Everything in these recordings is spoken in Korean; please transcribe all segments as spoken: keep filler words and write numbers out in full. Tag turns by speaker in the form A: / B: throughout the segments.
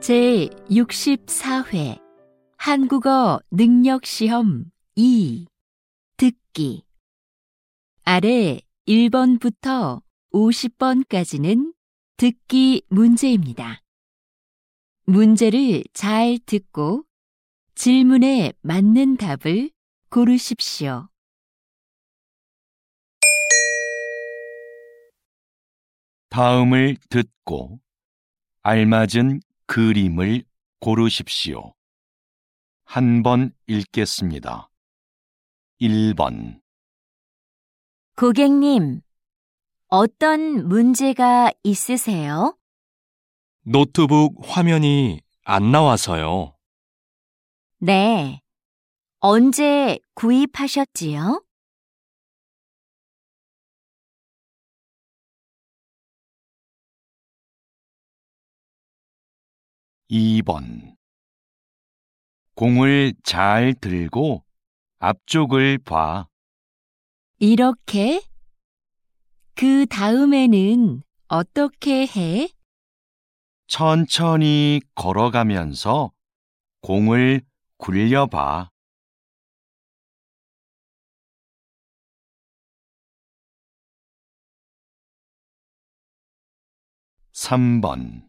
A: 제육십사 회 한국어 능력시험 이 듣기. 아래 일 번부터 오십 번까지는 듣기 문제입니다. 문제를 잘 듣고 질문에 맞는 답을 고르십시오.
B: 다음을 듣고 알맞은 그림을 고르십시오. 한 번 읽겠습니다. 일 번.
A: 고객님, 어떤 문제가 있으세요?
C: 노트북 화면이 안 나와서요.
A: 네. 언제 구입하셨지요?
B: 이 번. 공을 잘 들고 앞쪽을 봐.
A: 이렇게? 그 다음에는 어떻게 해?
B: 천천히 걸어가면서 공을 굴려봐. 삼 번.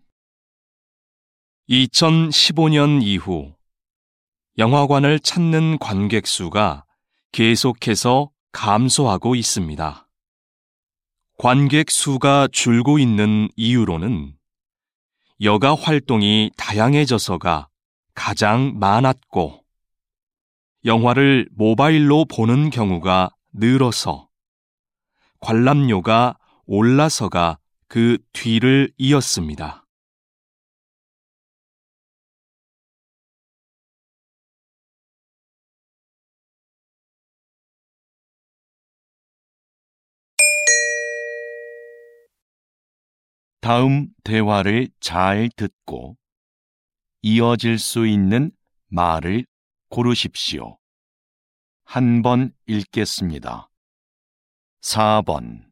C: 이천십오 년 이후 영화관을 찾는 관객 수가 계속해서 감소하고 있습니다. 관객 수가 줄고 있는 이유로는 여가 활동이 다양해져서가 가장 많았고, 영화를 모바일로 보는 경우가 늘어서, 관람료가 올라서가 그 뒤를 이었습니다.
B: 다음 대화를 잘 듣고 이어질 수 있는 말을 고르십시오. 한 번 읽겠습니다. 사 번.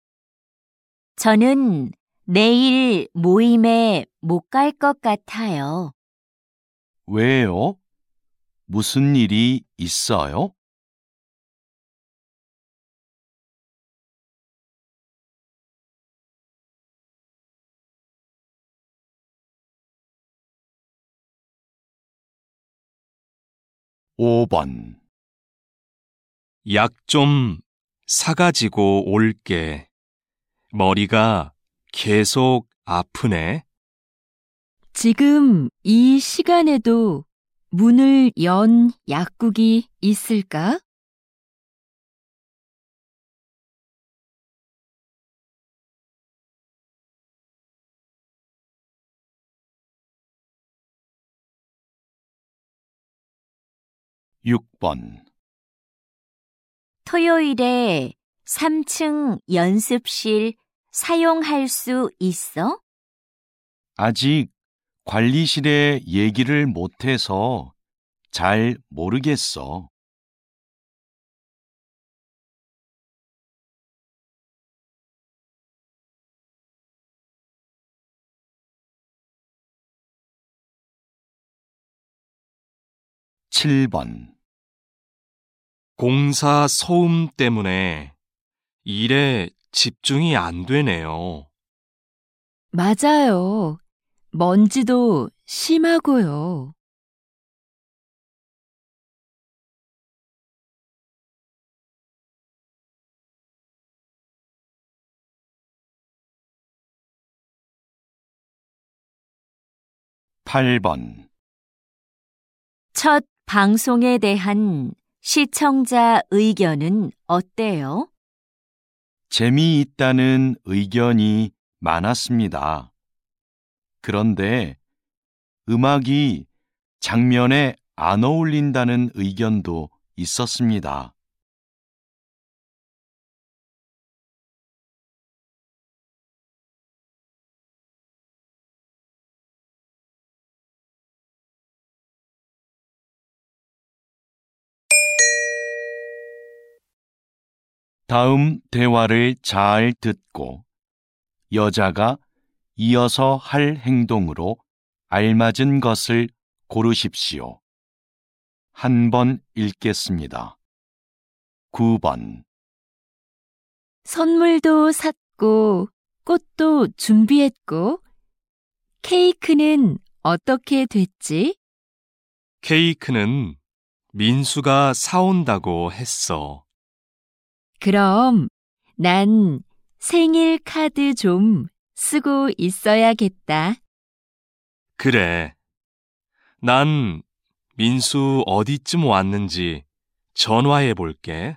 A: 저는 내일 모임에 못 갈 것 같아요.
B: 왜요? 무슨 일이 있어요? 오 번.
C: 약 좀 사가지고 올게. 머리가 계속 아프네.
A: 지금 이 시간에도 문을 연 약국이 있을까?
B: 육 번.
A: 토요일에 삼 층 연습실 사용할 수 있어?
B: 아직 관리실에 얘기를 못해서 잘 모르겠어. 칠 번.
C: 공사 소음 때문에 일에 집중이 안 되네요.
A: 맞아요. 먼지도 심하고요.
B: 팔 번.
A: 첫 방송에 대한 시청자 의견은 어때요?
B: 재미있다는 의견이 많았습니다. 그런데 음악이 장면에 안 어울린다는 의견도 있었습니다. 다음 대화를 잘 듣고 여자가 이어서 할 행동으로 알맞은 것을 고르십시오. 한 번 읽겠습니다. 구 번.
A: 선물도 샀고, 꽃도 준비했고, 케이크는 어떻게 됐지?
C: 케이크는 민수가 사온다고 했어.
A: 그럼 난 생일 카드 좀 쓰고 있어야겠다.
C: 그래. 난 민수 어디쯤 왔는지 전화해 볼게.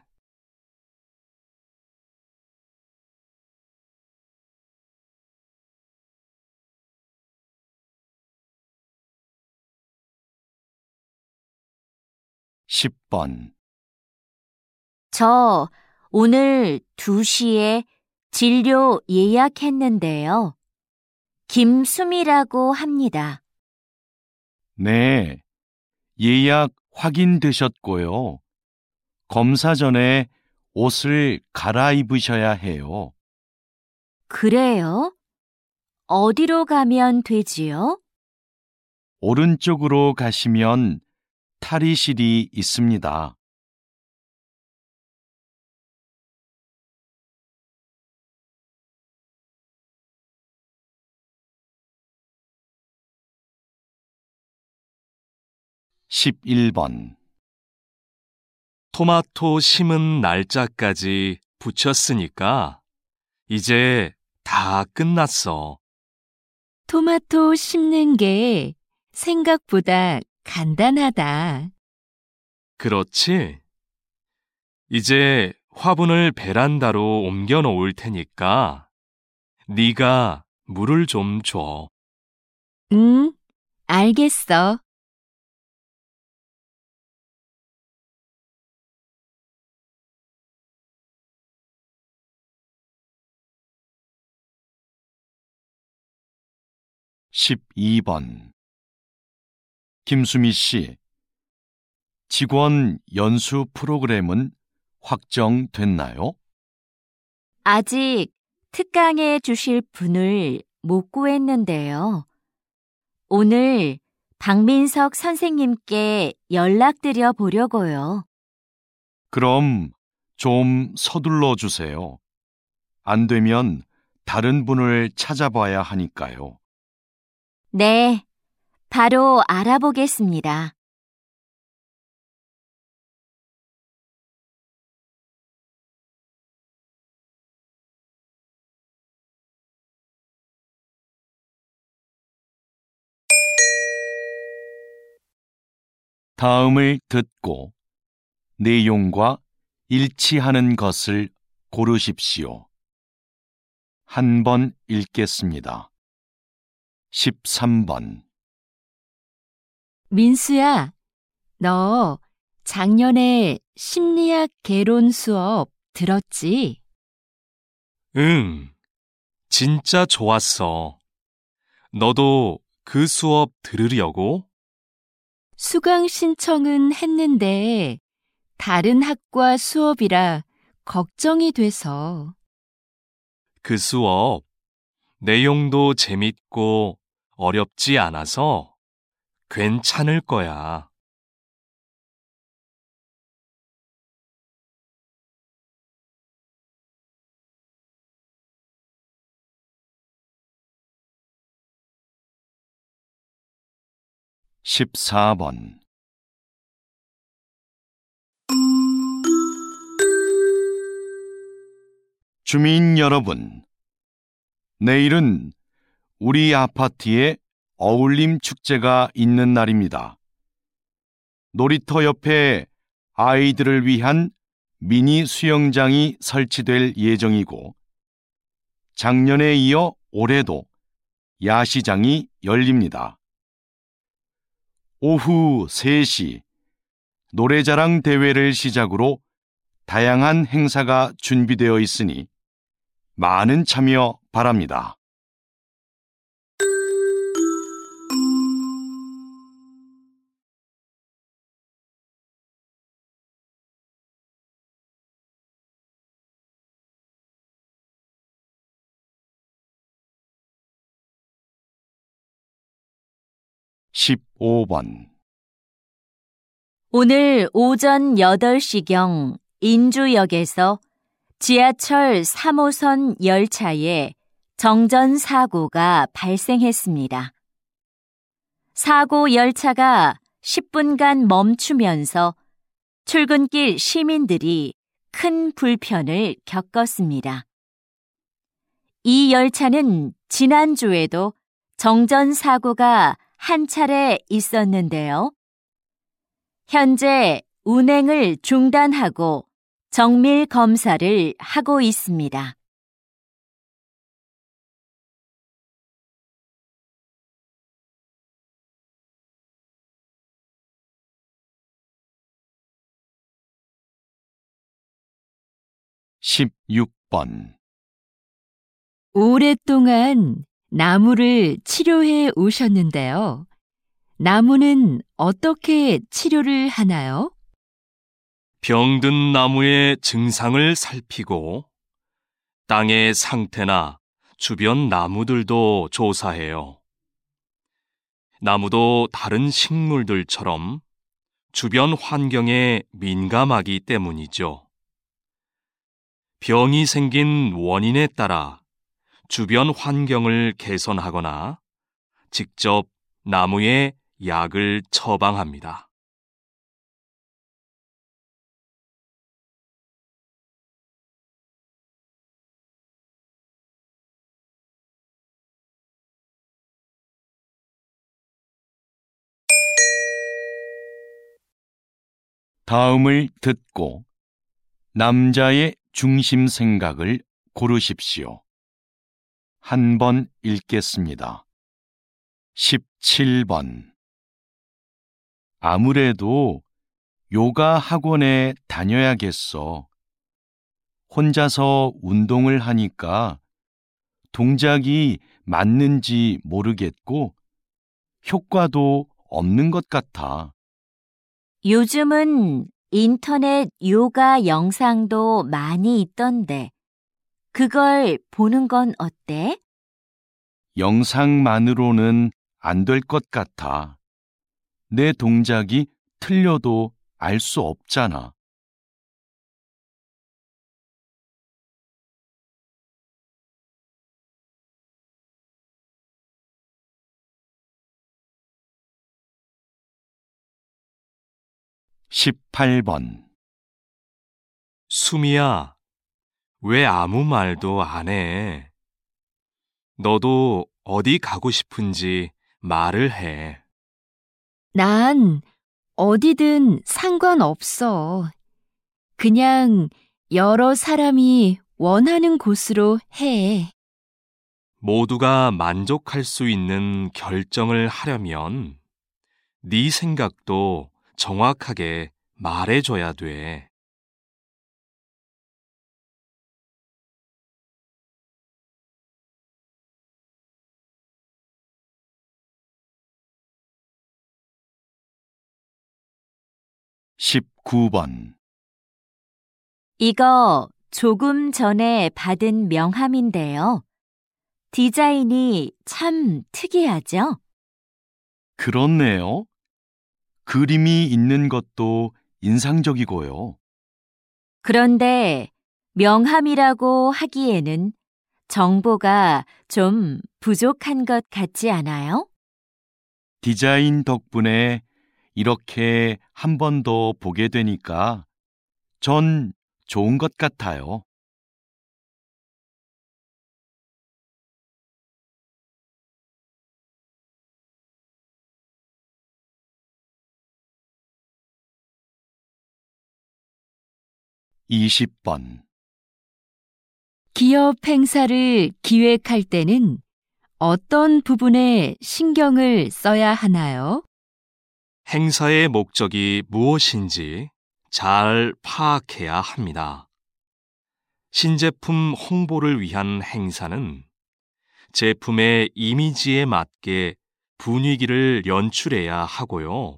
B: 십 번.
A: 저 오늘 두 시에 진료 예약했는데요. 김수미라고 합니다.
B: 네, 예약 확인되셨고요. 검사 전에 옷을 갈아입으셔야 해요.
A: 그래요? 어디로 가면 되지요?
B: 오른쪽으로 가시면 탈의실이 있습니다. 십일 번.
C: 토마토 심은 날짜까지 붙였으니까 이제 다 끝났어.
A: 토마토 심는 게 생각보다 간단하다.
C: 그렇지? 이제 화분을 베란다로 옮겨 놓을 테니까 네가 물을 좀 줘.
A: 응, 알겠어.
B: 십이 번. 김수미 씨, 직원 연수 프로그램은 확정됐나요?
A: 아직 특강해 주실 분을 못 구했는데요. 오늘 박민석 선생님께 연락드려 보려고요.
B: 그럼 좀 서둘러 주세요. 안 되면 다른 분을 찾아봐야 하니까요.
A: 네, 바로 알아보겠습니다.
B: 다음을 듣고 내용과 일치하는 것을 고르십시오. 한 번 읽겠습니다. 십삼 번.
A: 민수야, 너 작년에 심리학 개론 수업 들었지?
C: 응, 진짜 좋았어. 너도 그 수업 들으려고?
A: 수강 신청은 했는데 다른 학과 수업이라 걱정이 돼서.
C: 그 수업 내용도 재밌고 어렵지 않아서 괜찮을 거야.
B: 십사 번. 주민 여러분, 내일은 우리 아파트에 어울림 축제가 있는 날입니다. 놀이터 옆에 아이들을 위한 미니 수영장이 설치될 예정이고, 작년에 이어 올해도 야시장이 열립니다. 오후 세 시 노래자랑 대회를 시작으로 다양한 행사가 준비되어 있으니 많은 참여 바랍니다. 십오 번
A: 오늘 오전 여덟 시경 인주역에서 지하철 삼 호선 열차에 정전 사고가 발생했습니다. 사고 열차가 십 분간 멈추면서 출근길 시민들이 큰 불편을 겪었습니다. 이 열차는 지난주에도 정전 사고가 한 차례 있었는데요. 현재 운행을 중단하고 정밀 검사를 하고 있습니다.
B: 십육 번
D: 오랫동안 나무를 치료해 오셨는데요. 나무는 어떻게 치료를 하나요?
C: 병든 나무의 증상을 살피고 땅의 상태나 주변 나무들도 조사해요. 나무도 다른 식물들처럼 주변 환경에 민감하기 때문이죠. 병이 생긴 원인에 따라 주변 환경을 개선하거나 직접 나무에 약을 처방합니다.
B: 다음을 듣고 남자의 중심 생각을 고르십시오. 한 번 읽겠습니다. 십칠 번 아무래도 요가 학원에 다녀야겠어. 혼자서 운동을 하니까 동작이 맞는지 모르겠고 효과도 없는 것 같아.
A: 요즘은 인터넷 요가 영상도 많이 있던데 그걸 보는 건 어때?
B: 영상만으로는 안 될 것 같아. 내 동작이 틀려도 알 수 없잖아. 십팔 번
C: 수미야, 왜 아무 말도 안 해? 너도 어디 가고 싶은지 말을 해.
D: 난 어디든 상관없어. 그냥 여러 사람이 원하는 곳으로 해.
C: 모두가 만족할 수 있는 결정을 하려면 네 생각도 정확하게 말해줘야 돼.
B: 십구 번
A: 이거 조금 전에 받은 명함인데요. 디자인이 참 특이하죠?
B: 그렇네요. 그림이 있는 것도 인상적이고요.
A: 그런데 명함이라고 하기에는 정보가 좀 부족한 것 같지 않아요?
B: 디자인 덕분에 이렇게 한 번 더 보게 되니까 전 좋은 것 같아요. 이십 번
D: 기업 행사를 기획할 때는 어떤 부분에 신경을 써야 하나요?
C: 행사의 목적이 무엇인지 잘 파악해야 합니다. 신제품 홍보를 위한 행사는 제품의 이미지에 맞게 분위기를 연출해야 하고요.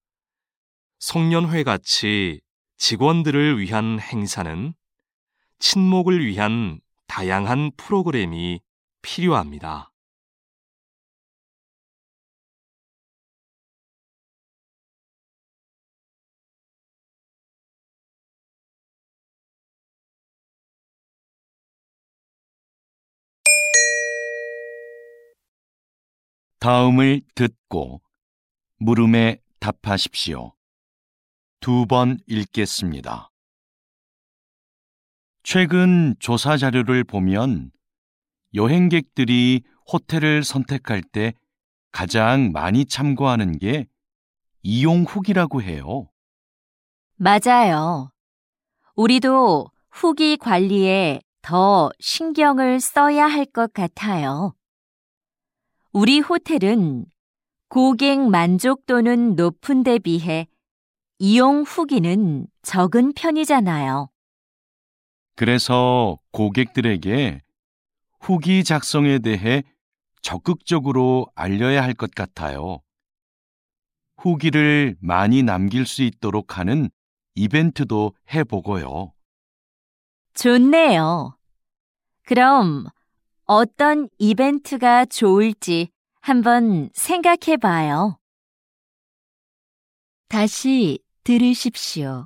C: 송년회 같이 직원들을 위한 행사는 친목을 위한 다양한 프로그램이 필요합니다.
B: 다음을 듣고 물음에 답하십시오. 두 번 읽겠습니다. 최근 조사 자료를 보면 여행객들이 호텔을 선택할 때 가장 많이 참고하는 게 이용 후기라고 해요.
A: 맞아요. 우리도 후기 관리에 더 신경을 써야 할 것 같아요. 우리 호텔은 고객 만족도는 높은 데 비해 이용 후기는 적은 편이잖아요.
B: 그래서 고객들에게 후기 작성에 대해 적극적으로 알려야 할 것 같아요. 후기를 많이 남길 수 있도록 하는 이벤트도 해보고요.
A: 좋네요. 그럼 어떤 이벤트가 좋을지 한번 생각해 봐요.
D: 다시 들으십시오.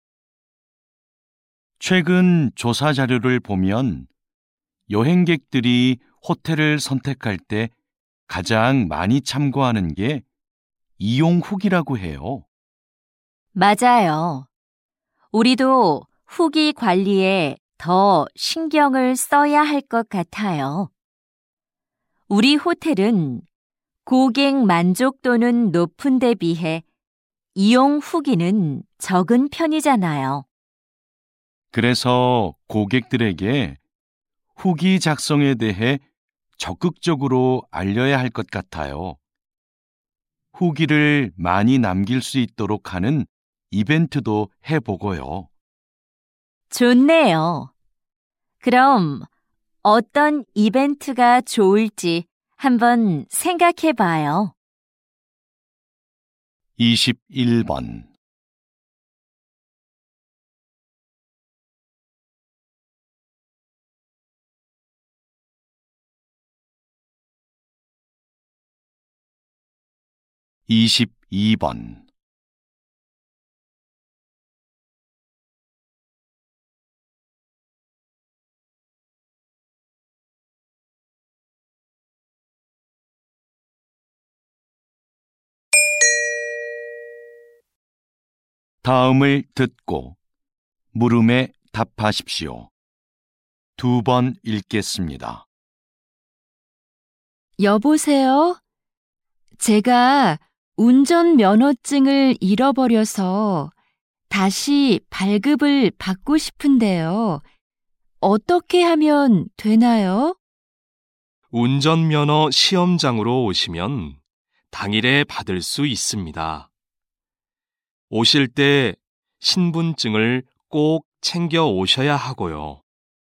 B: 최근 조사 자료를 보면 여행객들이 호텔을 선택할 때 가장 많이 참고하는 게 이용 후기라고 해요.
A: 맞아요. 우리도 후기 관리에 더 신경을 써야 할 것 같아요. 우리 호텔은 고객 만족도는 높은 데 비해 이용 후기는 적은 편이잖아요.
B: 그래서 고객들에게 후기 작성에 대해 적극적으로 알려야 할 것 같아요. 후기를 많이 남길 수 있도록 하는 이벤트도 해보고요.
A: 좋네요. 그럼 어떤 이벤트가 좋을지 한번 생각해 봐요.
B: 이십일 번 이십이 번 다음을 듣고 물음에 답하십시오. 두 번 읽겠습니다.
D: 여보세요? 제가 운전면허증을 잃어버려서 다시 발급을 받고 싶은데요. 어떻게 하면 되나요?
C: 운전면허 시험장으로 오시면 당일에 받을 수 있습니다. 오실 때 신분증을 꼭 챙겨 오셔야 하고요.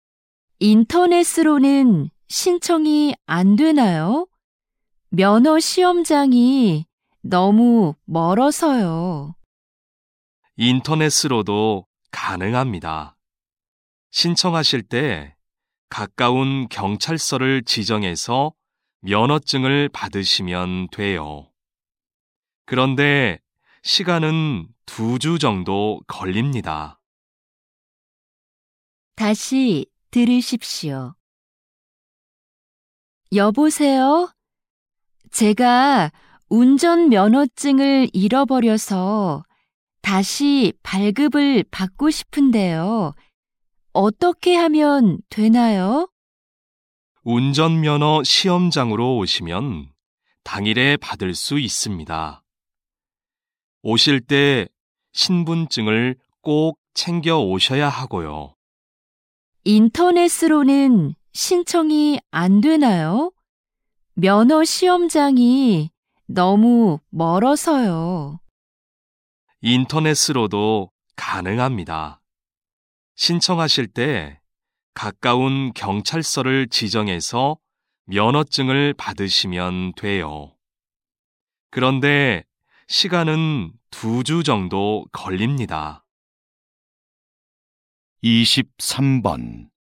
D: 인터넷으로는 신청이 안 되나요? 면허 시험장이 너무 멀어서요.
C: 인터넷으로도 가능합니다. 신청하실 때 가까운 경찰서를 지정해서 면허증을 받으시면 돼요. 그런데 시간은 두 주 정도 걸립니다.
D: 다시 들으십시오. 여보세요? 제가 운전면허증을 잃어버려서 다시 발급을 받고 싶은데요. 어떻게 하면 되나요?
C: 운전면허 시험장으로 오시면 당일에 받을 수 있습니다. 오실 때 신분증을 꼭 챙겨 오셔야 하고요.
D: 인터넷으로는 신청이 안 되나요? 면허 시험장이 너무 멀어서요.
C: 인터넷으로도 가능합니다. 신청하실 때 가까운 경찰서를 지정해서 면허증을 받으시면 돼요. 그런데 시간은 두 주 정도 걸립니다.
B: 이십삼 번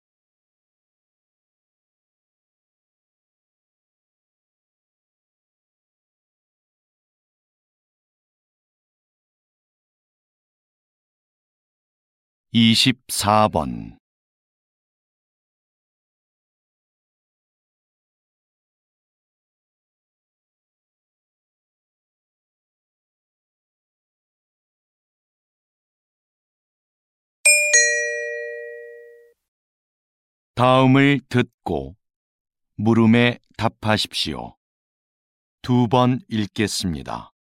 B: 이십사 번 다음을 듣고 물음에 답하십시오. 두 번 읽겠습니다.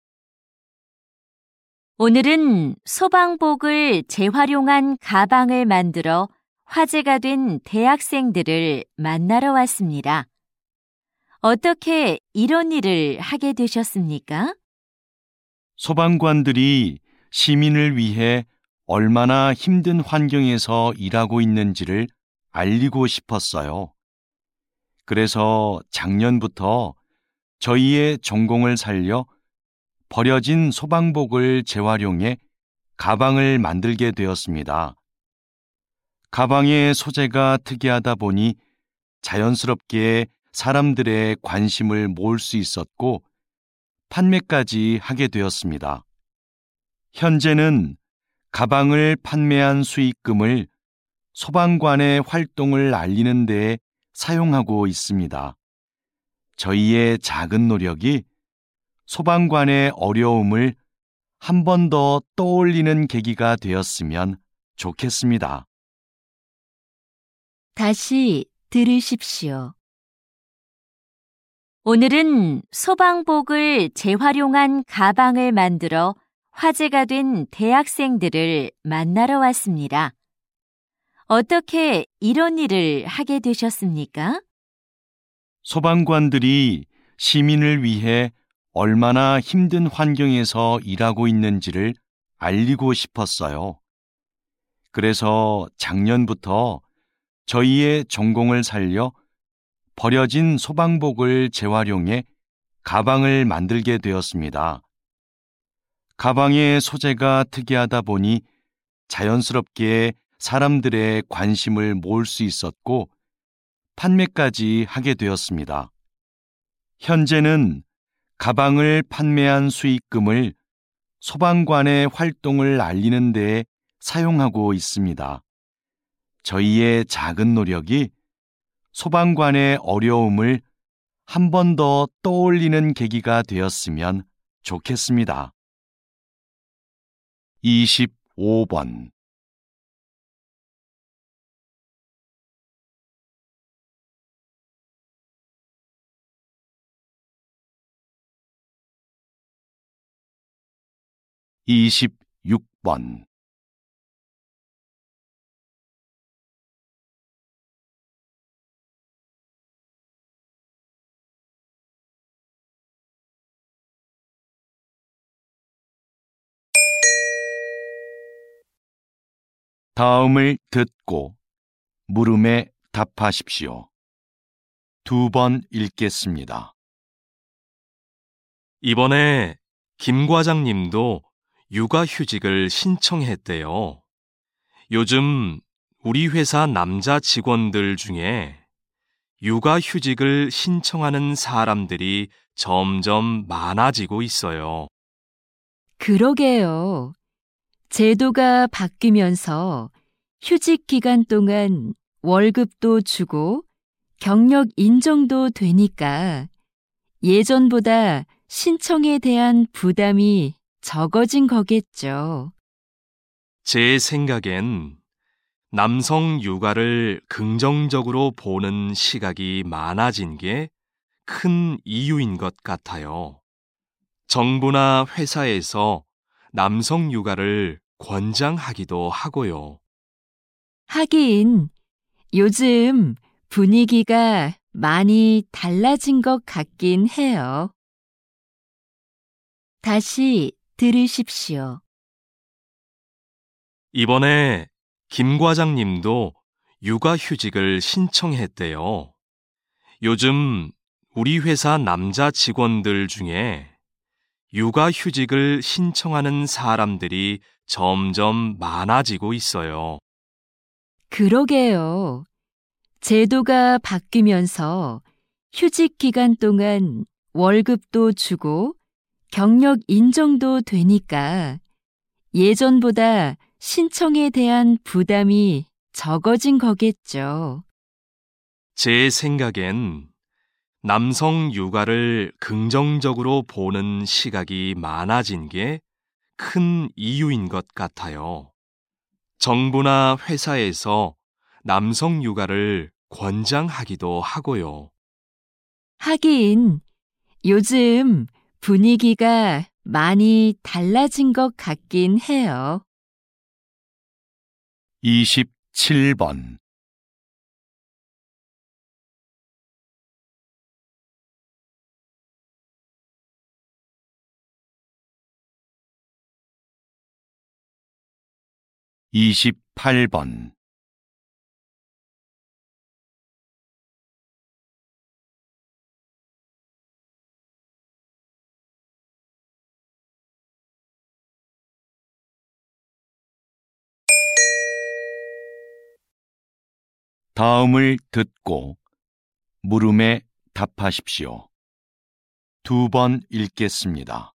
A: 오늘은 소방복을 재활용한 가방을 만들어 화제가 된 대학생들을 만나러 왔습니다. 어떻게 이런 일을 하게 되셨습니까?
B: 소방관들이 시민을 위해 얼마나 힘든 환경에서 일하고 있는지를 알리고 싶었어요. 그래서 작년부터 저희의 전공을 살려 버려진 소방복을 재활용해 가방을 만들게 되었습니다. 가방의 소재가 특이하다 보니 자연스럽게 사람들의 관심을 모을 수 있었고 판매까지 하게 되었습니다. 현재는 가방을 판매한 수익금을 소방관의 활동을 알리는 데 사용하고 있습니다. 저희의 작은 노력이 소방관의 어려움을 한 번 더 떠올리는 계기가 되었으면 좋겠습니다.
D: 다시 들으십시오.
A: 오늘은 소방복을 재활용한 가방을 만들어 화제가 된 대학생들을 만나러 왔습니다. 어떻게 이런 일을 하게 되셨습니까?
B: 소방관들이 시민을 위해 얼마나 힘든 환경에서 일하고 있는지를 알리고 싶었어요. 그래서 작년부터 저희의 전공을 살려 버려진 소방복을 재활용해 가방을 만들게 되었습니다. 가방의 소재가 특이하다 보니 자연스럽게 사람들의 관심을 모을 수 있었고 판매까지 하게 되었습니다. 현재는 가방을 판매한 수익금을 소방관의 활동을 알리는 데 사용하고 있습니다. 저희의 작은 노력이 소방관의 어려움을 한 번 더 떠올리는 계기가 되었으면 좋겠습니다. 이십오 번 이십육 번 다음을 듣고 물음에 답하십시오. 두 번 읽겠습니다.
C: 이번에 김 과장님도 육아휴직을 신청했대요. 요즘 우리 회사 남자 직원들 중에 육아휴직을 신청하는 사람들이 점점 많아지고 있어요.
D: 그러게요. 제도가 바뀌면서 휴직 기간 동안 월급도 주고 경력 인정도 되니까 예전보다 신청에 대한 부담이 적어진 거겠죠.
C: 제 생각엔 남성 육아를 긍정적으로 보는 시각이 많아진 게 큰 이유인 것 같아요. 정부나 회사에서 남성 육아를 권장하기도 하고요.
D: 하긴 요즘 분위기가 많이 달라진 것 같긴 해요. 다시 들으십시오.
C: 이번에 김 과장님도 육아휴직을 신청했대요. 요즘 우리 회사 남자 직원들 중에 육아휴직을 신청하는 사람들이 점점 많아지고 있어요.
D: 그러게요. 제도가 바뀌면서 휴직 기간 동안 월급도 주고 경력 인정도 되니까 예전보다 신청에 대한 부담이 적어진 거겠죠.
C: 제 생각엔 남성 육아를 긍정적으로 보는 시각이 많아진 게 큰 이유인 것 같아요. 정부나 회사에서 남성 육아를 권장하기도 하고요.
D: 하긴 요즘 분위기가 많이 달라진 것 같긴 해요.
B: 이십칠 번 이십팔 번 다음을 듣고 물음에 답하십시오. 두 번 읽겠습니다.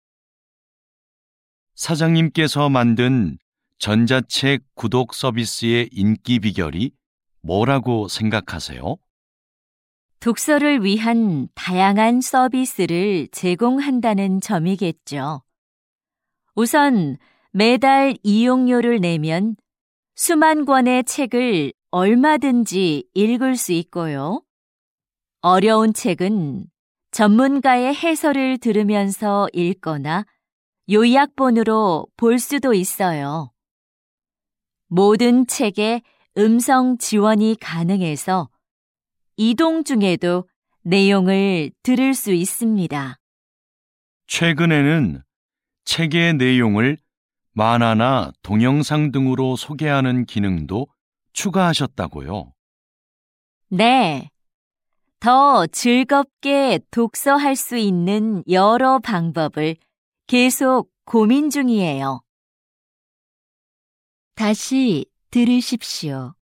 B: 사장님께서 만든 전자책 구독 서비스의 인기 비결이 뭐라고 생각하세요?
A: 독서를 위한 다양한 서비스를 제공한다는 점이겠죠. 우선 매달 이용료를 내면 수만 권의 책을 얼마든지 읽을 수 있고요. 어려운 책은 전문가의 해설을 들으면서 읽거나 요약본으로 볼 수도 있어요. 모든 책에 음성 지원이 가능해서 이동 중에도 내용을 들을 수 있습니다.
B: 최근에는 책의 내용을 만화나 동영상 등으로 소개하는 기능도 추가하셨다고요.
A: 네. 더 즐겁게 독서할 수 있는 여러 방법을 계속 고민 중이에요.
D: 다시 들으십시오.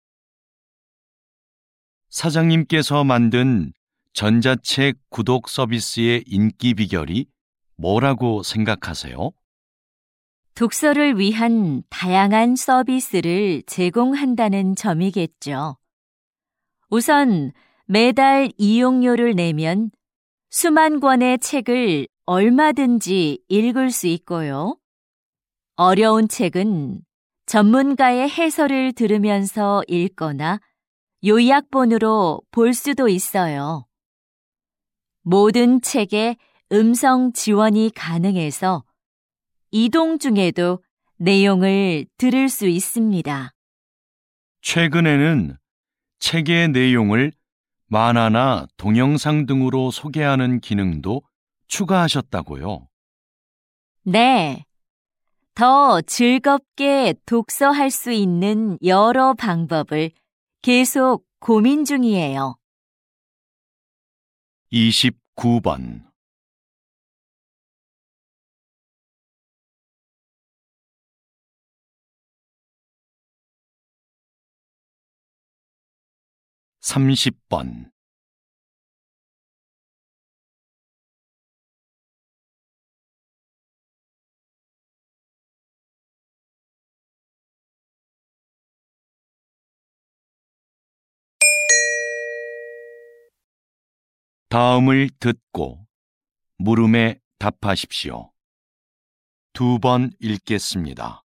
B: 사장님께서 만든 전자책 구독 서비스의 인기 비결이 뭐라고 생각하세요?
A: 독서를 위한 다양한 서비스를 제공한다는 점이겠죠. 우선 매달 이용료를 내면 수만 권의 책을 얼마든지 읽을 수 있고요. 어려운 책은 전문가의 해설을 들으면서 읽거나 요약본으로 볼 수도 있어요. 모든 책에 음성 지원이 가능해서 이동 중에도 내용을 들을 수 있습니다.
B: 최근에는 책의 내용을 만화나 동영상 등으로 소개하는 기능도 추가하셨다고요.
A: 네. 더 즐겁게 독서할 수 있는 여러 방법을 계속 고민 중이에요.
B: 이십구 번 삼십 번 다음을 듣고 물음에 답하십시오. 두 번 읽겠습니다.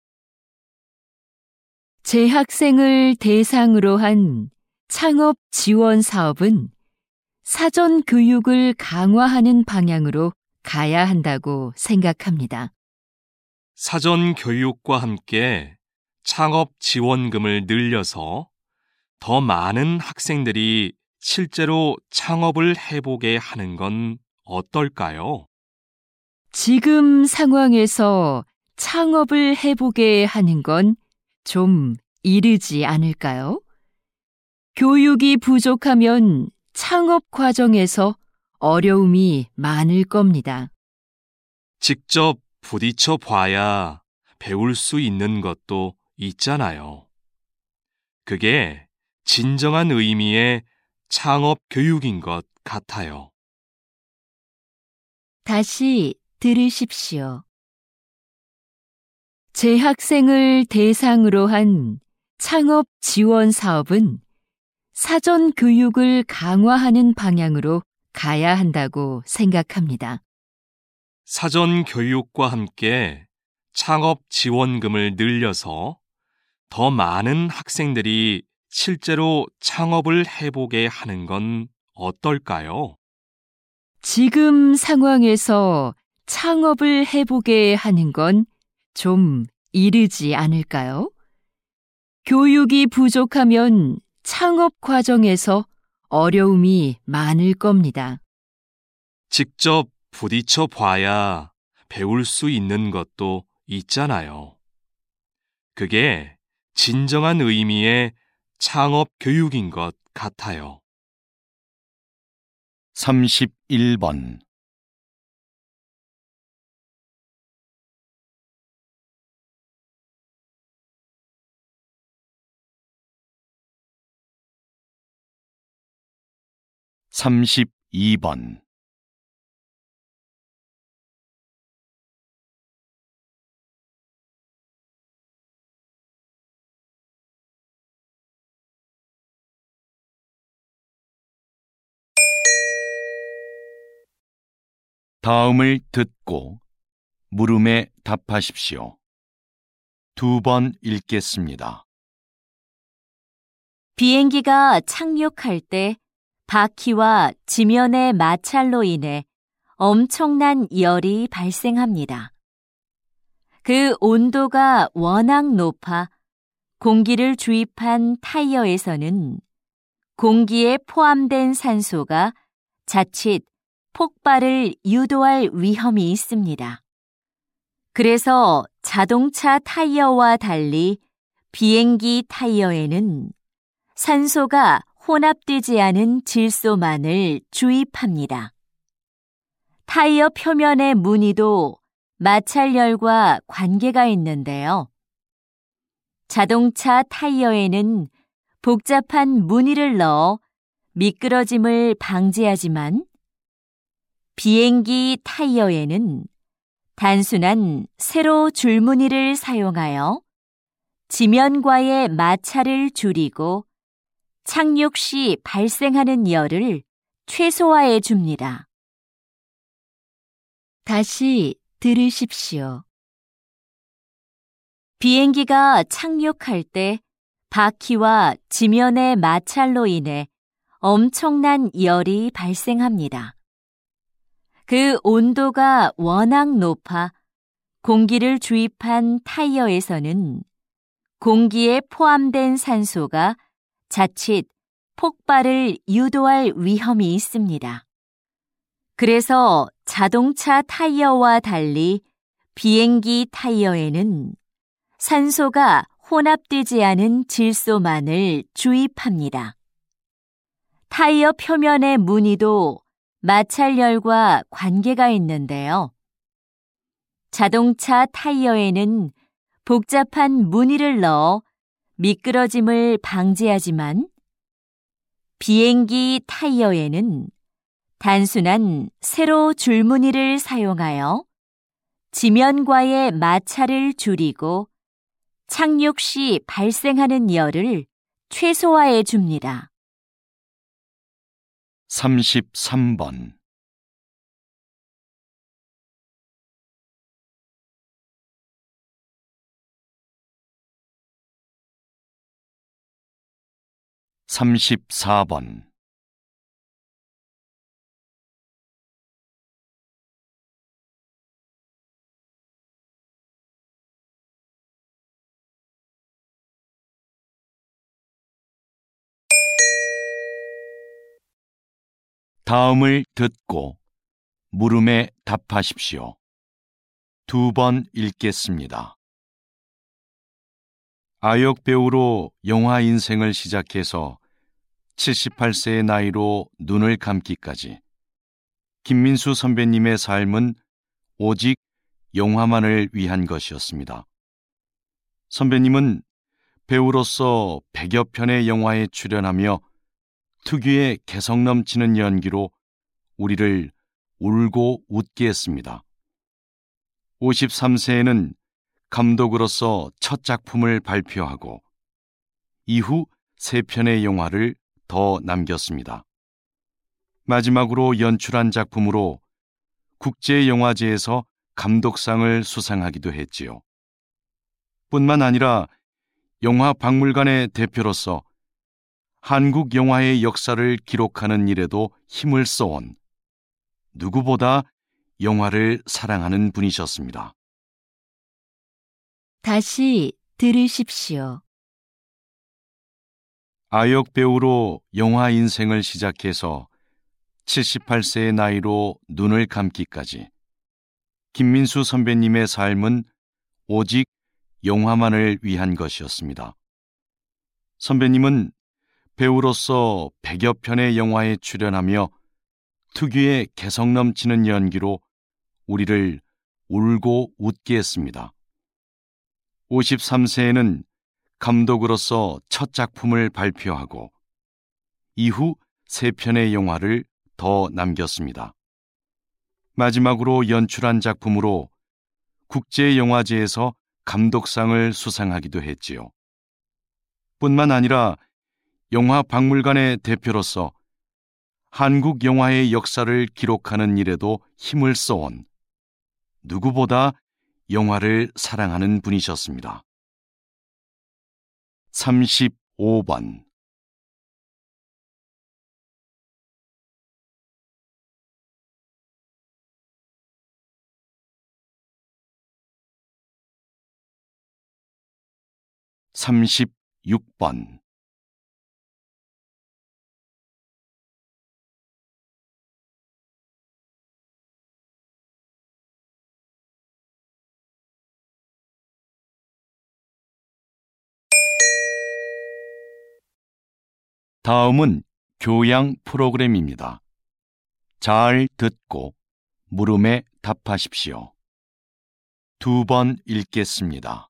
D: 재학생을 대상으로 한 창업 지원 사업은 사전 교육을 강화하는 방향으로 가야 한다고 생각합니다.
C: 사전 교육과 함께 창업 지원금을 늘려서 더 많은 학생들이 실제로 창업을 해보게 하는 건 어떨까요?
D: 지금 상황에서 창업을 해보게 하는 건 좀 이르지 않을까요? 교육이 부족하면 창업 과정에서 어려움이 많을 겁니다.
C: 직접 부딪혀 봐야 배울 수 있는 것도 있잖아요. 그게 진정한 의미의 창업 교육인 것 같아요.
D: 다시 들으십시오. 재학생을 대상으로 한 창업 지원 사업은 사전 교육을 강화하는 방향으로 가야 한다고 생각합니다.
C: 사전 교육과 함께 창업 지원금을 늘려서 더 많은 학생들이 실제로 창업을 해보게 하는 건 어떨까요?
D: 지금 상황에서 창업을 해보게 하는 건 좀 이르지 않을까요? 교육이 부족하면 창업 과정에서 어려움이 많을 겁니다.
C: 직접 부딪혀 봐야 배울 수 있는 것도 있잖아요. 그게 진정한 의미의 창업 교육인 것 같아요.
B: 삼십일 번 삼십이 번 다음을 듣고 물음에 답하십시오. 두 번 읽겠습니다.
A: 비행기가 착륙할 때 바퀴와 지면의 마찰로 인해 엄청난 열이 발생합니다. 그 온도가 워낙 높아 공기를 주입한 타이어에서는 공기에 포함된 산소가 자칫 폭발을 유도할 위험이 있습니다. 그래서 자동차 타이어와 달리 비행기 타이어에는 산소가 혼합되지 않은 질소만을 주입합니다. 타이어 표면의 무늬도 마찰열과 관계가 있는데요. 자동차 타이어에는 복잡한 무늬를 넣어 미끄러짐을 방지하지만 비행기 타이어에는 단순한 세로 줄무늬를 사용하여 지면과의 마찰을 줄이고 착륙 시 발생하는 열을 최소화해 줍니다.
D: 다시 들으십시오.
A: 비행기가 착륙할 때 바퀴와 지면의 마찰로 인해 엄청난 열이 발생합니다. 그 온도가 워낙 높아 공기를 주입한 타이어에서는 공기에 포함된 산소가 자칫 폭발을 유도할 위험이 있습니다. 그래서 자동차 타이어와 달리 비행기 타이어에는 산소가 혼합되지 않은 질소만을 주입합니다. 타이어 표면의 무늬도 마찰열과 관계가 있는데요. 자동차 타이어에는 복잡한 무늬를 넣어 미끄러짐을 방지하지만 비행기 타이어에는 단순한 세로 줄무늬를 사용하여 지면과의 마찰을 줄이고 착륙 시 발생하는 열을 최소화해 줍니다.
B: 삼십삼 번 삼십사 번 다음을 듣고 물음에 답하십시오. 두 번 읽겠습니다. 아역 배우로 영화 인생을 시작해서 칠십팔 세의 나이로 눈을 감기까지 김민수 선배님의 삶은 오직 영화만을 위한 것이었습니다. 선배님은 배우로서 백여 편의 영화에 출연하며 특유의 개성 넘치는 연기로 우리를 울고 웃게 했습니다. 오십삼 세에는 감독으로서 첫 작품을 발표하고 이후 세 편의 영화를 더 남겼습니다. 마지막으로 연출한 작품으로 국제영화제에서 감독상을 수상하기도 했지요. 뿐만 아니라 영화박물관의 대표로서 한국 영화의 역사를 기록하는 일에도 힘을 써온 누구보다 영화를 사랑하는 분이셨습니다.
D: 다시 들으십시오.
B: 아역 배우로 영화 인생을 시작해서 칠십팔 세의 나이로 눈을 감기까지 김민수 선배님의 삶은 오직 영화만을 위한 것이었습니다. 선배님은 배우로서 백여 편의 영화에 출연하며 특유의 개성 넘치는 연기로 우리를 울고 웃게 했습니다. 오십삼 세에는 감독으로서 첫 작품을 발표하고 이후 세 편의 영화를 더 남겼습니다. 마지막으로 연출한 작품으로 국제영화제에서 감독상을 수상하기도 했지요. 뿐만 아니라 영화박물관의 대표로서 한국 영화의 역사를 기록하는 일에도 힘을 써온 누구보다 영화를 사랑하는 분이셨습니다. 삼십오 번 삼십육 번 다음은 교양 프로그램입니다. 잘 듣고 물음에 답하십시오. 두 번 읽겠습니다.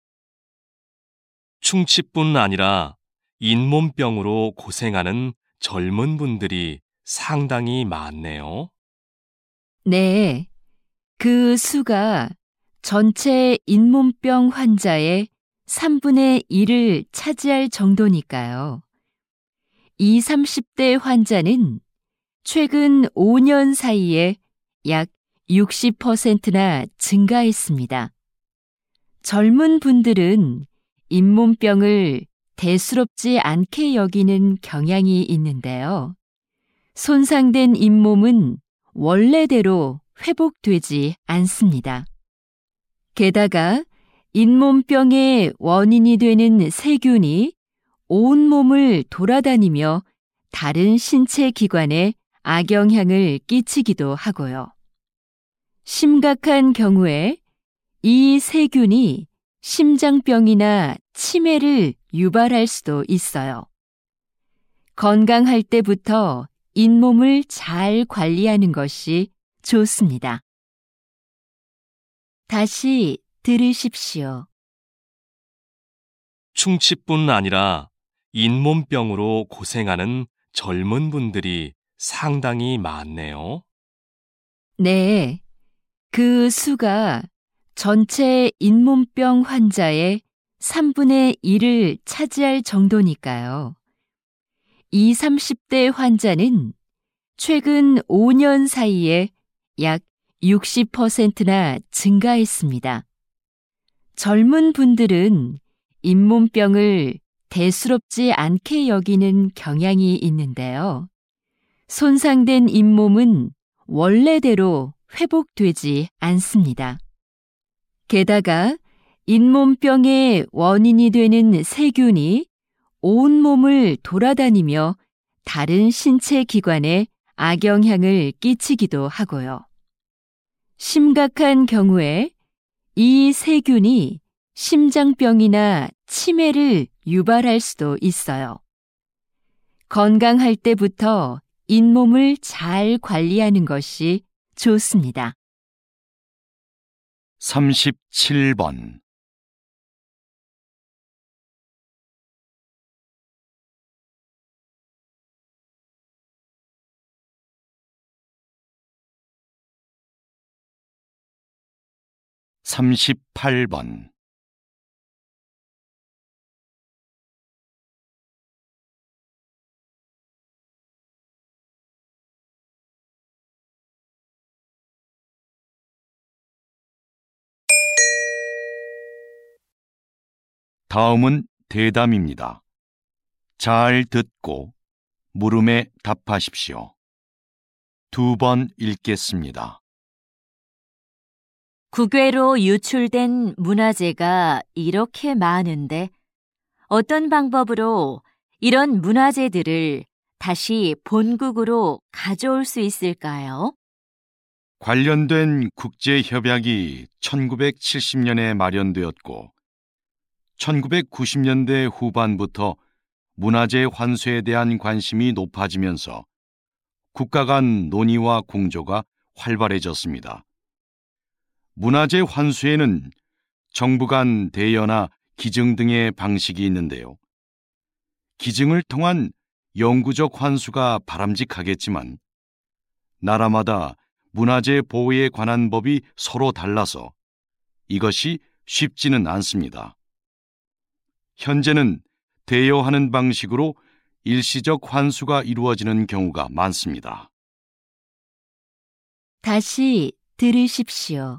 C: 충치뿐 아니라 잇몸병으로 고생하는 젊은 분들이 상당히 많네요.
D: 네, 그 수가 전체 잇몸병 환자의 삼분의 일을 차지할 정도니까요. 이십, 삼십 대 환자는 최근 오 년 사이에 약 육십 퍼센트나 증가했습니다. 젊은 분들은 잇몸병을 대수롭지 않게 여기는 경향이 있는데요. 손상된 잇몸은 원래대로 회복되지 않습니다. 게다가 잇몸병의 원인이 되는 세균이 온몸을 돌아다니며 다른 신체 기관에 악영향을 끼치기도 하고요. 심각한 경우에 이 세균이 심장병이나 치매를 유발할 수도 있어요. 건강할 때부터 잇몸을 잘 관리하는 것이 좋습니다. 다시 들으십시오.
C: 충치뿐 아니라 잇몸병으로 고생하는 젊은 분들이 상당히 많네요.
D: 네, 그 수가 전체 잇몸병 환자의 삼분의 일을 차지할 정도니까요. 이십, 삼십 대 환자는 최근 오 년 사이에 약 육십 퍼센트나 증가했습니다. 젊은 분들은 잇몸병을 대수롭지 않게 여기는 경향이 있는데요. 손상된 잇몸은 원래대로 회복되지 않습니다. 게다가 잇몸병의 원인이 되는 세균이 온몸을 돌아다니며 다른 신체 기관에 악영향을 끼치기도 하고요. 심각한 경우에 이 세균이 심장병이나 치매를 유발할 수도 있어요. 건강할 때부터 잇몸을 잘 관리하는 것이 좋습니다.
B: 삼십칠 번 삼십팔 번 다음은 대담입니다. 잘 듣고 물음에 답하십시오. 두 번 읽겠습니다.
A: 국외로 유출된 문화재가 이렇게 많은데 어떤 방법으로 이런 문화재들을 다시 본국으로 가져올 수 있을까요?
B: 관련된 국제협약이 천구백칠십 년에 마련되었고 천구백구십 년대 후반부터 문화재 환수에 대한 관심이 높아지면서 국가 간 논의와 공조가 활발해졌습니다. 문화재 환수에는 정부 간 대여나 기증 등의 방식이 있는데요. 기증을 통한 영구적 환수가 바람직하겠지만 나라마다 문화재 보호에 관한 법이 서로 달라서 이것이 쉽지는 않습니다. 현재는 대여하는 방식으로 일시적 환수가 이루어지는 경우가 많습니다.
D: 다시 들으십시오.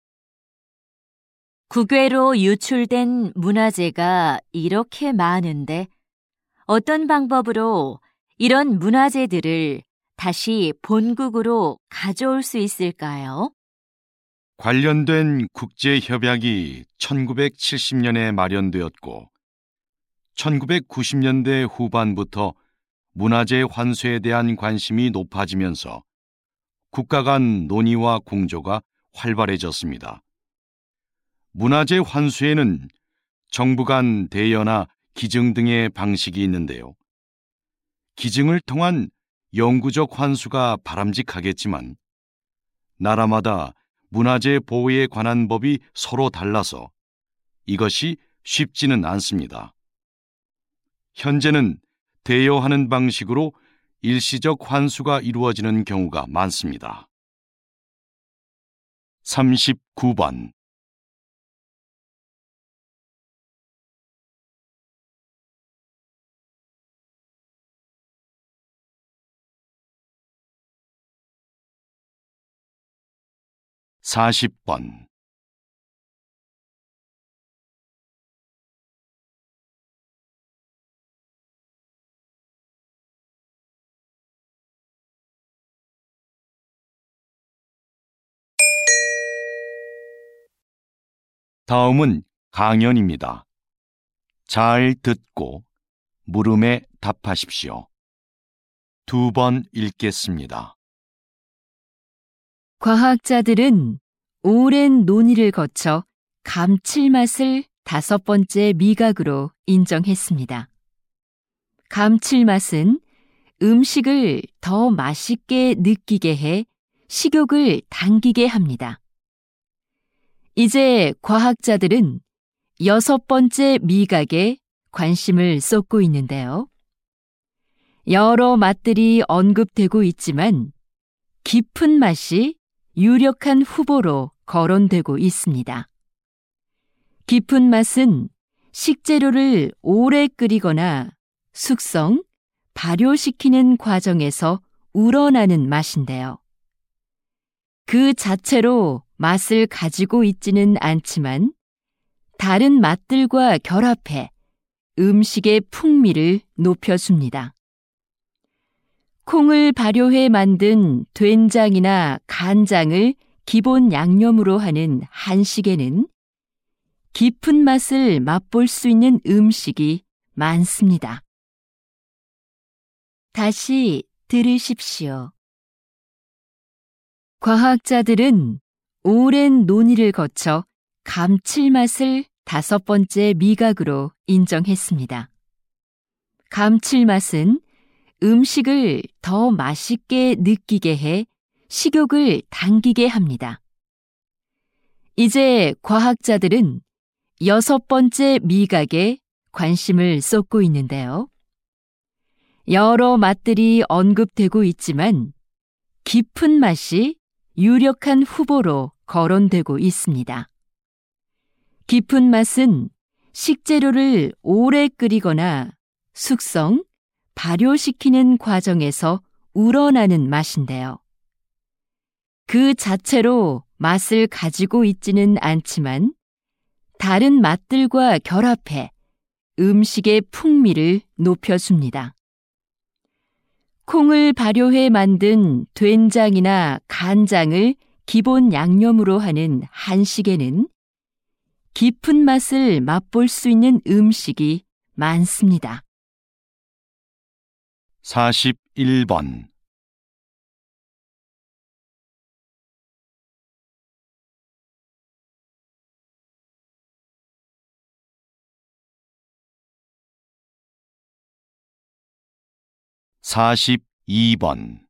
A: 국외로 유출된 문화재가 이렇게 많은데 어떤 방법으로 이런 문화재들을 다시 본국으로 가져올 수 있을까요?
B: 관련된 국제협약이 천구백칠십 년에 마련되었고 천구백구십 년대 후반부터 문화재 환수에 대한 관심이 높아지면서 국가 간 논의와 공조가 활발해졌습니다. 문화재 환수에는 정부 간 대여나 기증 등의 방식이 있는데요. 기증을 통한 영구적 환수가 바람직하겠지만 나라마다 문화재 보호에 관한 법이 서로 달라서 이것이 쉽지는 않습니다. 현재는 대여하는 방식으로 일시적 환수가 이루어지는 경우가 많습니다. 삼십구 번 사십 번 다음은 강연입니다. 잘 듣고 물음에 답하십시오. 두 번 읽겠습니다.
D: 과학자들은 오랜 논의를 거쳐 감칠맛을 다섯 번째 미각으로 인정했습니다. 감칠맛은 음식을 더 맛있게 느끼게 해 식욕을 당기게 합니다. 이제 과학자들은 여섯 번째 미각에 관심을 쏟고 있는데요. 여러 맛들이 언급되고 있지만 깊은 맛이 유력한 후보로 거론되고 있습니다. 깊은 맛은 식재료를 오래 끓이거나 숙성, 발효시키는 과정에서 우러나는 맛인데요. 그 자체로 맛을 가지고 있지는 않지만 다른 맛들과 결합해 음식의 풍미를 높여줍니다. 콩을 발효해 만든 된장이나 간장을 기본 양념으로 하는 한식에는 깊은 맛을 맛볼 수 있는 음식이 많습니다. 다시 들으십시오. 과학자들은 오랜 논의를 거쳐 감칠맛을 다섯 번째 미각으로 인정했습니다. 감칠맛은 음식을 더 맛있게 느끼게 해 식욕을 당기게 합니다. 이제 과학자들은 여섯 번째 미각에 관심을 쏟고 있는데요. 여러 맛들이 언급되고 있지만 깊은 맛이 유력한 후보로 거론되고 있습니다. 깊은 맛은 식재료를 오래 끓이거나 숙성, 발효시키는 과정에서 우러나는 맛인데요. 그 자체로 맛을 가지고 있지는 않지만 다른 맛들과 결합해 음식의 풍미를 높여줍니다. 콩을 발효해 만든 된장이나 간장을 기본 양념으로 하는 한식에는 깊은 맛을 맛볼 수 있는 음식이 많습니다.
B: 사십일 번 사십이 번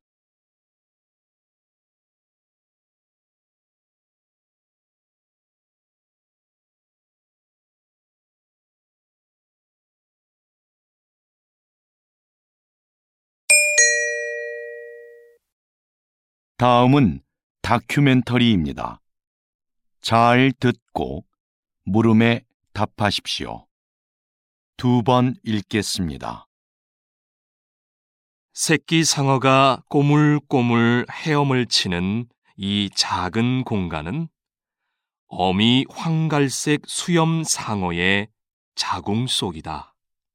B: 다음은 다큐멘터리입니다. 잘 듣고 물음에 답하십시오. 두 번 읽겠습니다.
C: 새끼 상어가 꼬물꼬물 헤엄을 치는 이 작은 공간은 어미 황갈색 수염 상어의 자궁 속이다.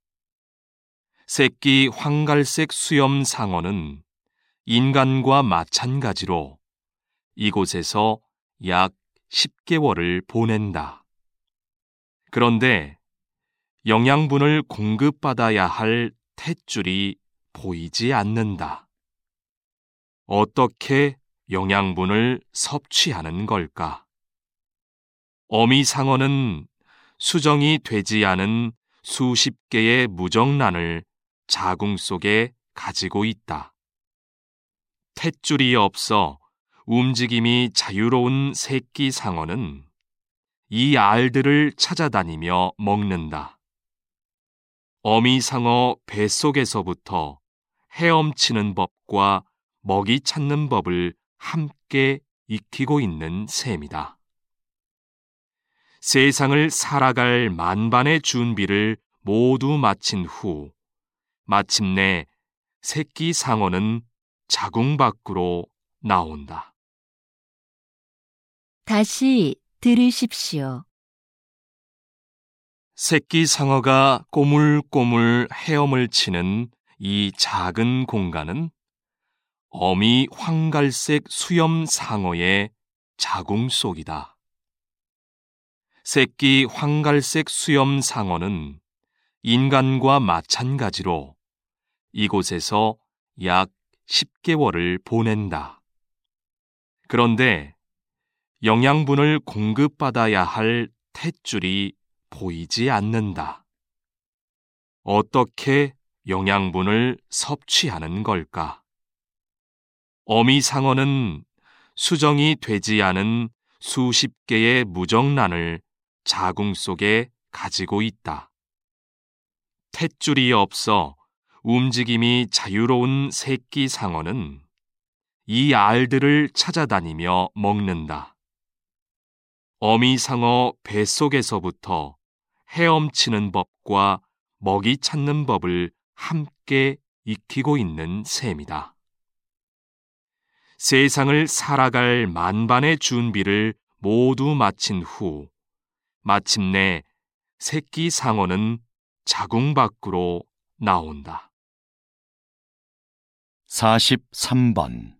C: 새끼 황갈색 수염 상어는 인간과 마찬가지로 이곳에서 약 십 개월을 보낸다. 그런데 영양분을 공급받아야 할 탯줄이 보이지 않는다. 어떻게 영양분을 섭취하는 걸까? 어미 상어는 수정이 되지 않은 수십 개의 무정란을 자궁 속에 가지고 있다. 탯줄이 없어 움직임이 자유로운 새끼 상어는 이 알들을 찾아다니며 먹는다. 어미 상어 뱃속에서부터 헤엄치는 법과 먹이 찾는 법을 함께 익히고 있는 셈이다. 세상을 살아갈 만반의 준비를 모두 마친 후 마침내 새끼 상어는 자궁 밖으로 나온다.
D: 다시 들으십시오.
C: 새끼 상어가 꼬물꼬물 헤엄을 치는 이 작은 공간은 어미 황갈색 수염 상어의 자궁 속이다. 새끼 황갈색 수염 상어는 인간과 마찬가지로 이곳에서 약 십 개월을 보낸다. 그런데 영양분을 공급받아야 할 탯줄이 보이지 않는다. 어떻게 영양분을 섭취하는 걸까? 어미 상어는 수정이 되지 않은 수십 개의 무정란을 자궁 속에 가지고 있다. 탯줄이 없어 움직임이 자유로운 새끼 상어는 이 알들을 찾아다니며 먹는다. 어미 상어 뱃속에서부터 헤엄치는 법과 먹이 찾는 법을 함께 익히고 있는 셈이다. 세상을 살아갈 만반의 준비를 모두 마친 후 마침내 새끼 상어는 자궁 밖으로 나온다.
B: 사십삼 번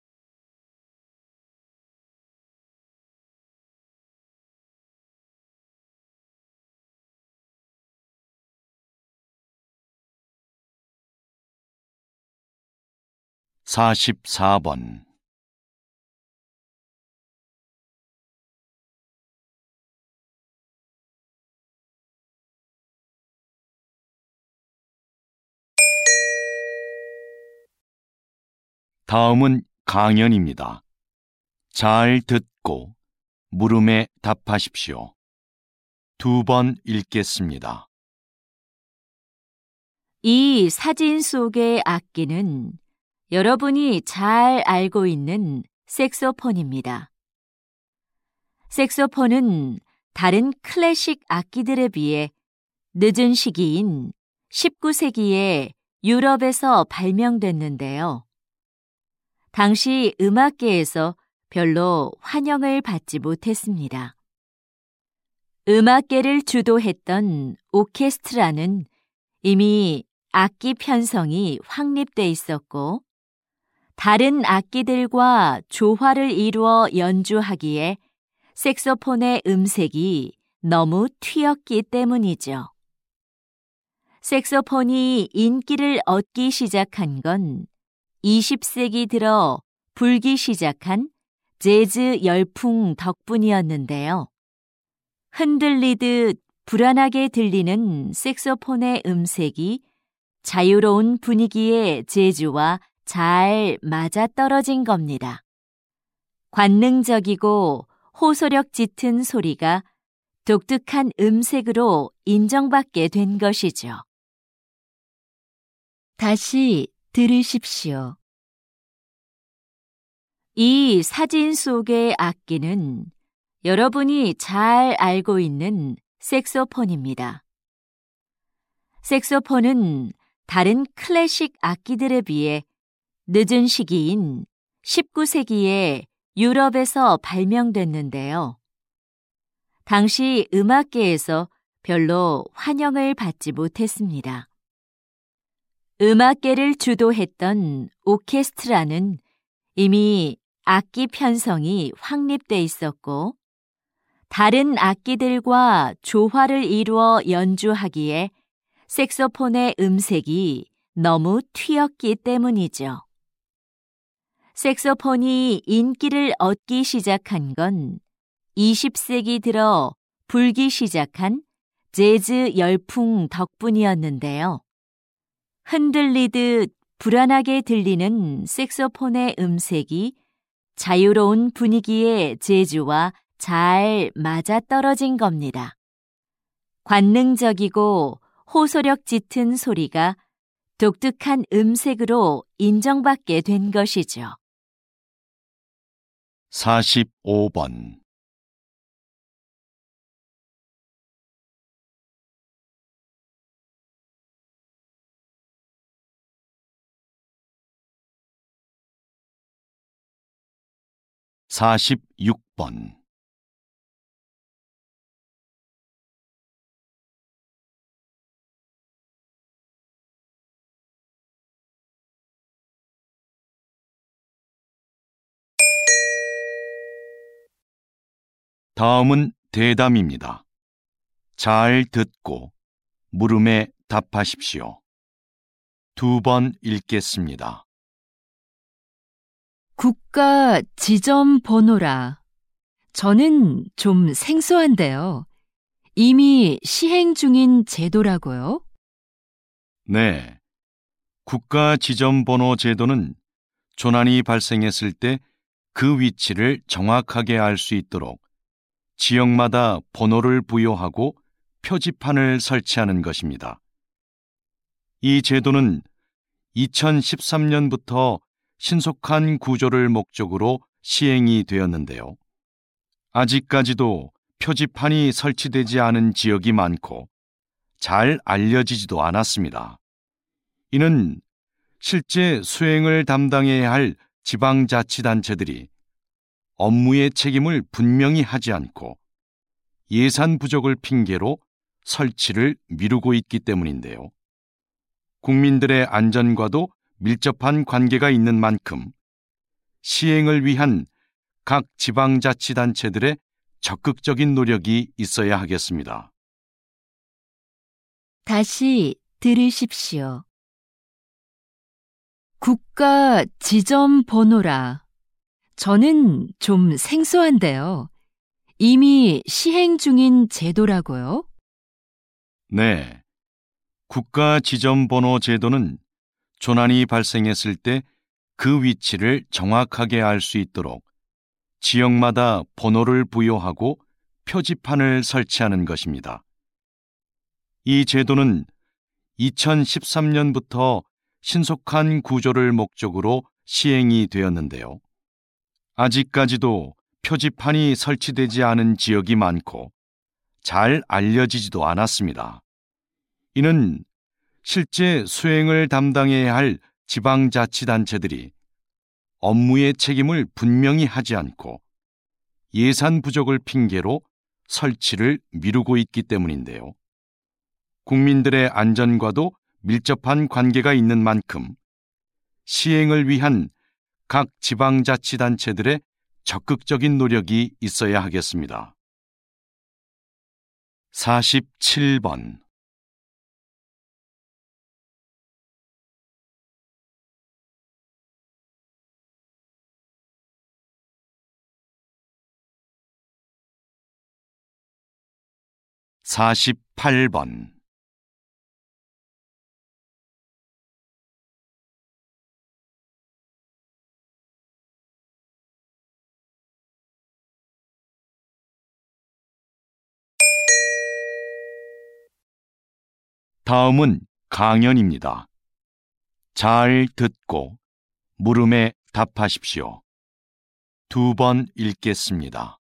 B: 사십사 번 다음은 강연입니다. 잘 듣고 물음에 답하십시오. 두 번 읽겠습니다.
A: 이 사진 속의 악기는 여러분이 잘 알고 있는 색소폰입니다. 색소폰은 다른 클래식 악기들에 비해 늦은 시기인 십구 세기에 유럽에서 발명됐는데요. 당시 음악계에서 별로 환영을 받지 못했습니다. 음악계를 주도했던 오케스트라는 이미 악기 편성이 확립돼 있었고 다른 악기들과 조화를 이루어 연주하기에 색소폰의 음색이 너무 튀었기 때문이죠. 색소폰이 인기를 얻기 시작한 건 이십 세기 들어 불기 시작한 재즈 열풍 덕분이었는데요. 흔들리듯 불안하게 들리는 색소폰의 음색이 자유로운 분위기의 재즈와 잘 맞아떨어진 겁니다. 관능적이고 호소력 짙은 소리가 독특한 음색으로 인정받게 된 것이죠.
D: 다시 들으십시오.
A: 이 사진 속의 악기는 여러분이 잘 알고 있는 색소폰입니다. 색소폰은 다른 클래식 악기들에 비해 늦은 시기인 십구 세기에 유럽에서 발명됐는데요. 당시 음악계에서 별로 환영을 받지 못했습니다. 음악계를 주도했던 오케스트라는 이미 악기 편성이 확립돼 있었고 다른 악기들과 조화를 이루어 연주하기에 색소폰의 음색이 너무 튀었기 때문이죠. 색소폰이 인기를 얻기 시작한 건 이십 세기 들어 불기 시작한 재즈 열풍 덕분이었는데요. 흔들리듯 불안하게 들리는 색소폰의 음색이 자유로운 분위기의 재즈와 잘 맞아떨어진 겁니다. 관능적이고 호소력 짙은 소리가 독특한 음색으로 인정받게 된 것이죠.
B: 사십오 번 사십육 번 다음은 대담입니다. 잘 듣고 물음에 답하십시오. 두 번 읽겠습니다.
D: 국가 지점 번호라. 저는 좀 생소한데요. 이미 시행 중인 제도라고요?
B: 네. 국가 지점번호 제도는 조난이 발생했을 때 그 위치를 정확하게 알 수 있도록 지역마다 번호를 부여하고 표지판을 설치하는 것입니다. 이 제도는 이천십삼 년부터 신속한 구조를 목적으로 시행이 되었는데요. 아직까지도 표지판이 설치되지 않은 지역이 많고 잘 알려지지도 않았습니다. 이는 실제 수행을 담당해야 할 지방자치단체들이 업무의 책임을 분명히 하지 않고 예산 부족을 핑계로 설치를 미루고 있기 때문인데요. 국민들의 안전과도 밀접한 관계가 있는 만큼 시행을 위한 각 지방자치단체들의 적극적인 노력이 있어야 하겠습니다.
D: 다시 들으십시오. 국가 지점 번호라. 저는 좀 생소한데요. 이미 시행 중인 제도라고요?
B: 네. 국가 지점번호 제도는 조난이 발생했을 때 그 위치를 정확하게 알 수 있도록 지역마다 번호를 부여하고 표지판을 설치하는 것입니다. 이 제도는 이천십삼 년부터 신속한 구조를 목적으로 시행이 되었는데요. 아직까지도 표지판이 설치되지 않은 지역이 많고 잘 알려지지도 않았습니다. 이는 실제 수행을 담당해야 할 지방자치단체들이 업무의 책임을 분명히 하지 않고 예산 부족을 핑계로 설치를 미루고 있기 때문인데요. 국민들의 안전과도 밀접한 관계가 있는 만큼 시행을 위한 각 지방자치단체들의 적극적인 노력이 있어야 하겠습니다. 사십칠 번 사십팔 번 다음은 강연입니다. 잘 듣고 물음에 답하십시오. 두 번 읽겠습니다.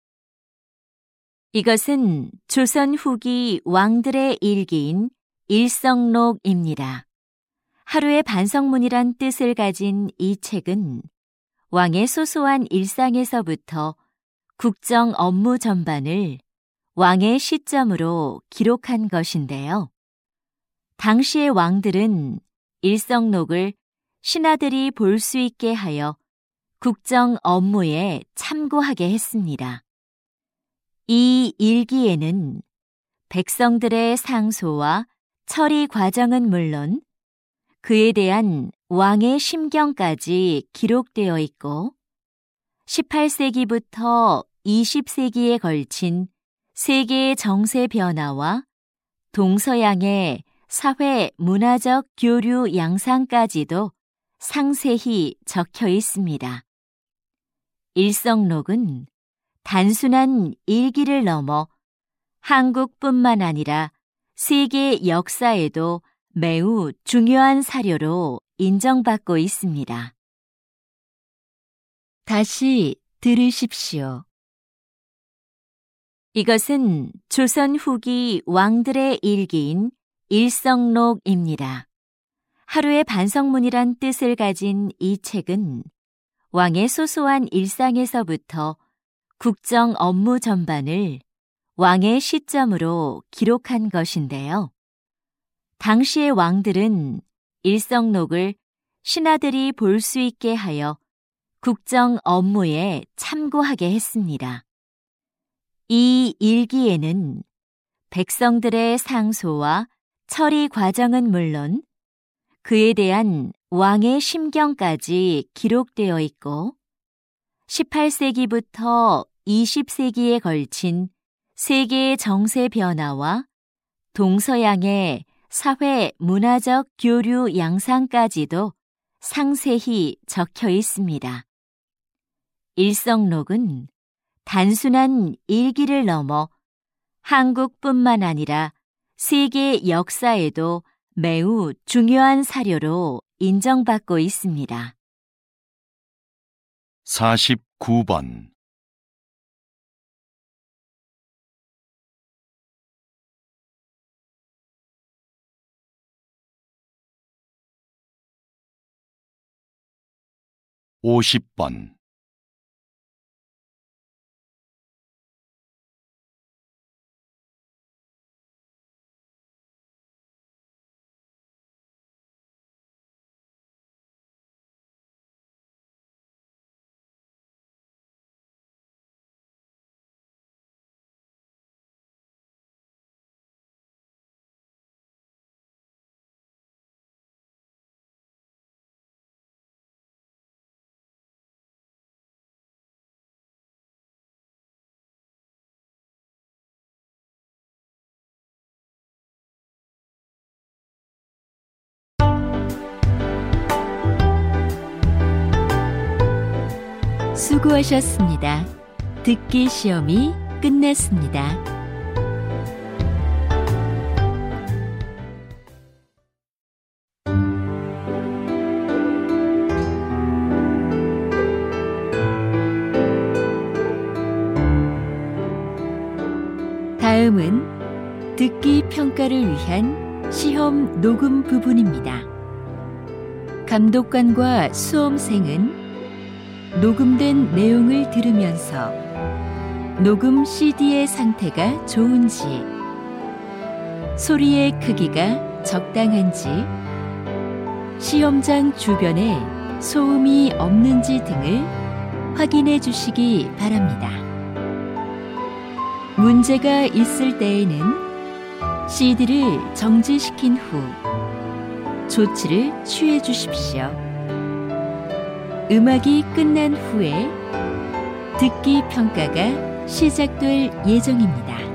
A: 이것은 조선 후기 왕들의 일기인 일성록입니다. 하루의 반성문이란 뜻을 가진 이 책은 왕의 소소한 일상에서부터 국정 업무 전반을 왕의 시점으로 기록한 것인데요. 당시의 왕들은 일성록을 신하들이 볼 수 있게 하여 국정 업무에 참고하게 했습니다. 이 일기에는 백성들의 상소와 처리 과정은 물론 그에 대한 왕의 심경까지 기록되어 있고 십팔 세기부터 이십 세기에 걸친 세계의 정세 변화와 동서양의 사회 문화적 교류 양상까지도 상세히 적혀 있습니다. 일성록은 단순한 일기를 넘어 한국뿐만 아니라 세계 역사에도 매우 중요한 사료로 인정받고 있습니다.
D: 다시 들으십시오.
A: 이것은 조선 후기 왕들의 일기인 일성록입니다. 하루의 반성문이란 뜻을 가진 이 책은 왕의 소소한 일상에서부터 국정 업무 전반을 왕의 시점으로 기록한 것인데요. 당시의 왕들은 일성록을 신하들이 볼 수 있게 하여 국정 업무에 참고하게 했습니다. 이 일기에는 백성들의 상소와 처리 과정은 물론 그에 대한 왕의 심경까지 기록되어 있고 십팔 세기부터 이십 세기에 걸친 세계의 정세 변화와 동서양의 사회 문화적 교류 양상까지도 상세히 적혀 있습니다. 일성록은 단순한 일기를 넘어 한국뿐만 아니라 세계 역사에도 매우 중요한 사료로 인정받고 있습니다.
B: 사십구 번 오십 번
D: 수고하셨습니다. 듣기 시험이 끝났습니다. 다음은 듣기 평가를 위한 시험 녹음 부분입니다. 감독관과 수험생은 녹음된 내용을 들으면서 녹음 씨디의 상태가 좋은지, 소리의 크기가 적당한지, 시험장 주변에 소음이 없는지 등을 확인해 주시기 바랍니다. 문제가 있을 때에는 씨디를 정지시킨 후 조치를 취해 주십시오. 음악이 끝난 후에 듣기 평가가 시작될 예정입니다.